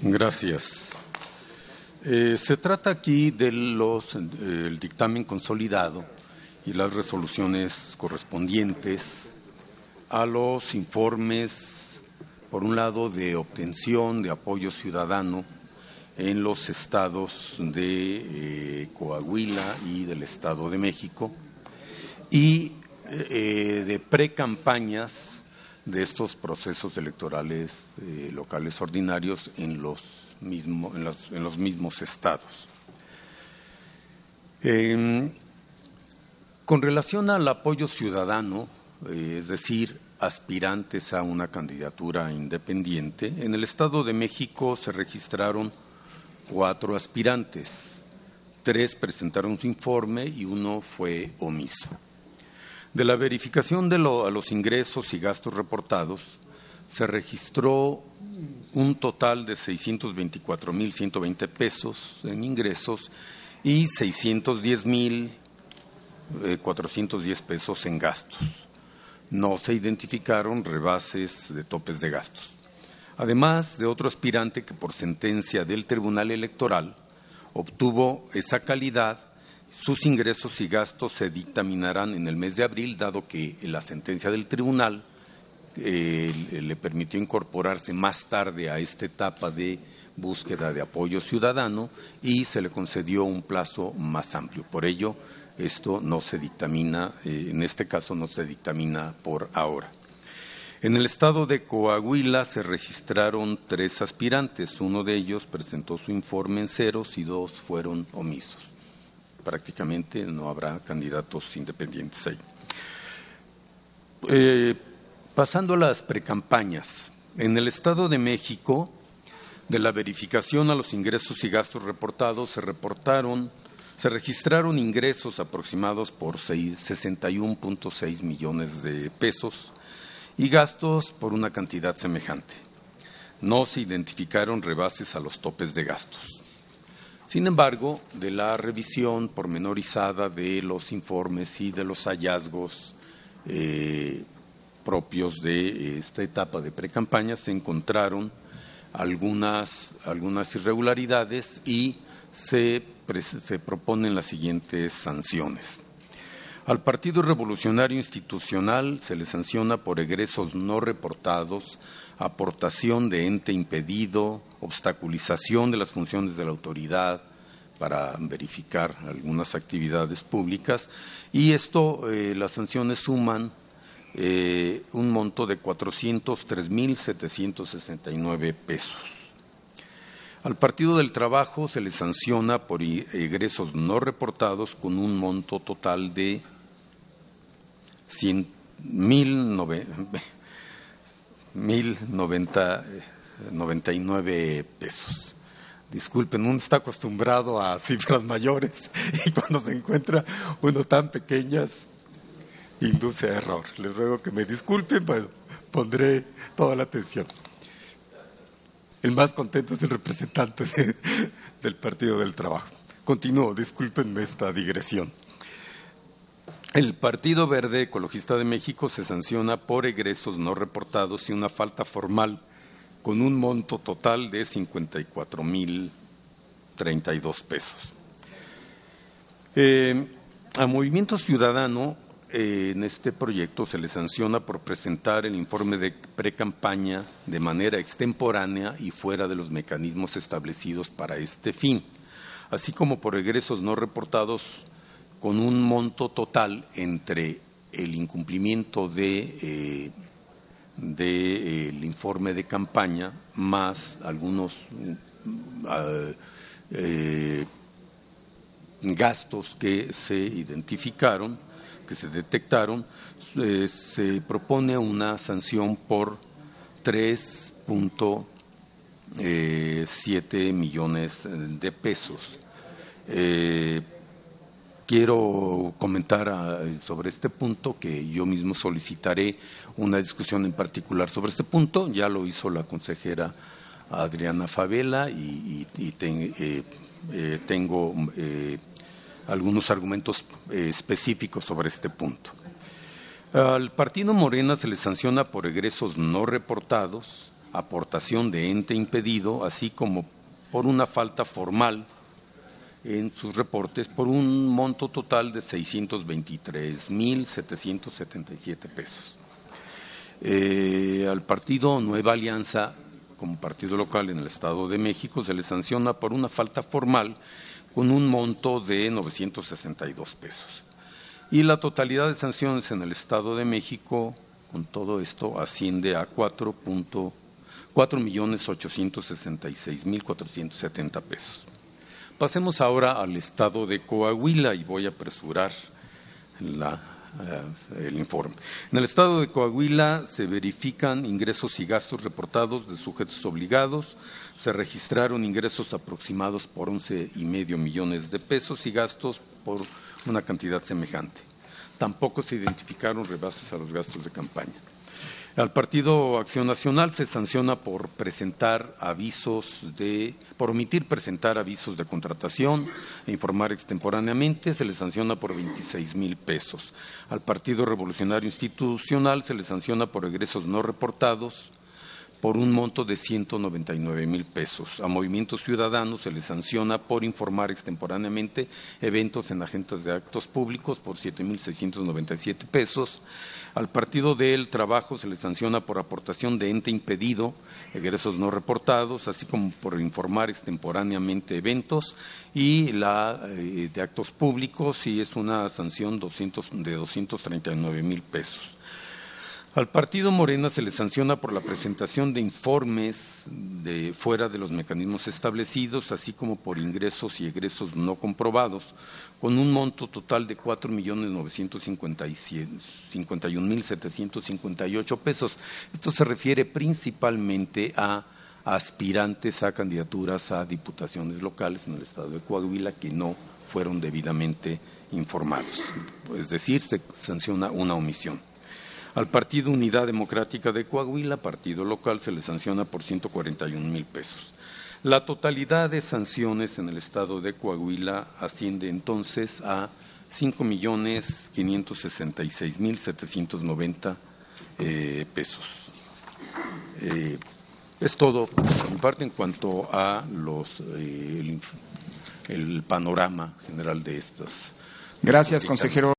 Gracias. Se trata aquí del dictamen consolidado y las resoluciones correspondientes a los informes, por un lado, de obtención de apoyo ciudadano en los estados de Coahuila y del Estado de México y de precampañas de estos procesos electorales locales ordinarios en los mismos estados. Con relación al apoyo ciudadano, es decir, aspirantes a una candidatura independiente, en el Estado de México se registraron 4 aspirantes, 3 presentaron su informe y 1 fue omiso. De la verificación de a los ingresos y gastos reportados, se registró un total de 624,120 pesos en ingresos y 610,410 pesos en gastos. No se identificaron rebases de topes de gastos. Además de otro aspirante que por sentencia del Tribunal Electoral obtuvo esa calidad, sus ingresos y gastos se dictaminarán en el mes de abril, dado que la sentencia del tribunal le permitió incorporarse más tarde a esta etapa de búsqueda de apoyo ciudadano y se le concedió un plazo más amplio. Por ello, esto no se dictamina, en este caso no se dictamina por ahora. En el estado de Coahuila se registraron 3 aspirantes. Uno de ellos presentó su informe en ceros y 2 fueron omisos. Prácticamente no habrá candidatos independientes ahí. Pasando a las precampañas, en el Estado de México, de la verificación a los ingresos y gastos reportados, se registraron ingresos aproximados por 61.6 millones de pesos y gastos por una cantidad semejante. No se identificaron rebases a los topes de gastos. Sin embargo, de la revisión pormenorizada de los informes y de los hallazgos propios de esta etapa de precampaña, se encontraron algunas irregularidades y se proponen las siguientes sanciones. Al Partido Revolucionario Institucional se le sanciona por egresos no reportados, aportación de ente impedido, obstaculización de las funciones de la autoridad para verificar algunas actividades públicas, y las sanciones suman un monto de 403,769 pesos. Al Partido del Trabajo se le sanciona por egresos no reportados con un monto total de 1,099 pesos. Disculpen, uno está acostumbrado a cifras mayores y cuando se encuentra uno tan pequeñas, induce a error. Les ruego que me disculpen, pues pondré toda la atención. El más contento es el representante del Partido del Trabajo. Continúo, discúlpenme esta digresión. El Partido Verde Ecologista de México se sanciona por egresos no reportados y una falta formal con un monto total de 54,032 pesos. A Movimiento Ciudadano, en este proyecto se le sanciona por presentar el informe de precampaña de manera extemporánea y fuera de los mecanismos establecidos para este fin, así como por egresos no reportados con un monto total entre el incumplimiento del informe de campaña más algunos gastos que se identificaron, que se detectaron. Se propone una sanción por 3.7 millones de pesos. Quiero comentar sobre este punto, que yo mismo solicitaré una discusión en particular sobre este punto. Ya lo hizo la consejera Adriana Favela y tengo algunos argumentos específicos sobre este punto. Al Partido Morena se le sanciona por egresos no reportados, aportación de ente impedido, así como por una falta formal en sus reportes por un monto total de 623,777 pesos. Al partido Nueva Alianza, como partido local en el Estado de México, se le sanciona por una falta formal con un monto de 962 pesos. Y la totalidad de sanciones en el Estado de México, con todo esto, asciende a 4,866,470 pesos. Pasemos ahora al Estado de Coahuila y voy a apresurar el informe. En el Estado de Coahuila se verifican ingresos y gastos reportados de sujetos obligados. Se registraron ingresos aproximados por 11,5 millones de pesos y gastos por una cantidad semejante. Tampoco se identificaron rebases a los gastos de campaña. Al Partido Acción Nacional se sanciona por omitir presentar avisos de contratación e informar extemporáneamente, se le sanciona por 26,000 pesos. Al Partido Revolucionario Institucional se le sanciona por egresos no reportados por un monto de 199,000 pesos. A Movimiento Ciudadano se le sanciona por informar extemporáneamente eventos en agentes de actos públicos por 7,697 pesos. Al Partido del Trabajo se le sanciona por aportación de ente impedido, egresos no reportados, así como por informar extemporáneamente eventos y de actos públicos, y es una sanción de 239,000 pesos. Al Partido Morena se le sanciona por la presentación de informes fuera de los mecanismos establecidos, así como por ingresos y egresos no comprobados, con un monto total de 4,951,758 pesos. Esto se refiere principalmente a aspirantes a candidaturas a diputaciones locales en el Estado de Coahuila que no fueron debidamente informados. Es decir, se sanciona una omisión. Al Partido Unidad Democrática de Coahuila, partido local, se le sanciona por 141,000 pesos. La totalidad de sanciones en el Estado de Coahuila asciende entonces a 5,566,790 pesos. Es todo por mi parte en cuanto a el panorama general de estas. Gracias, consejero.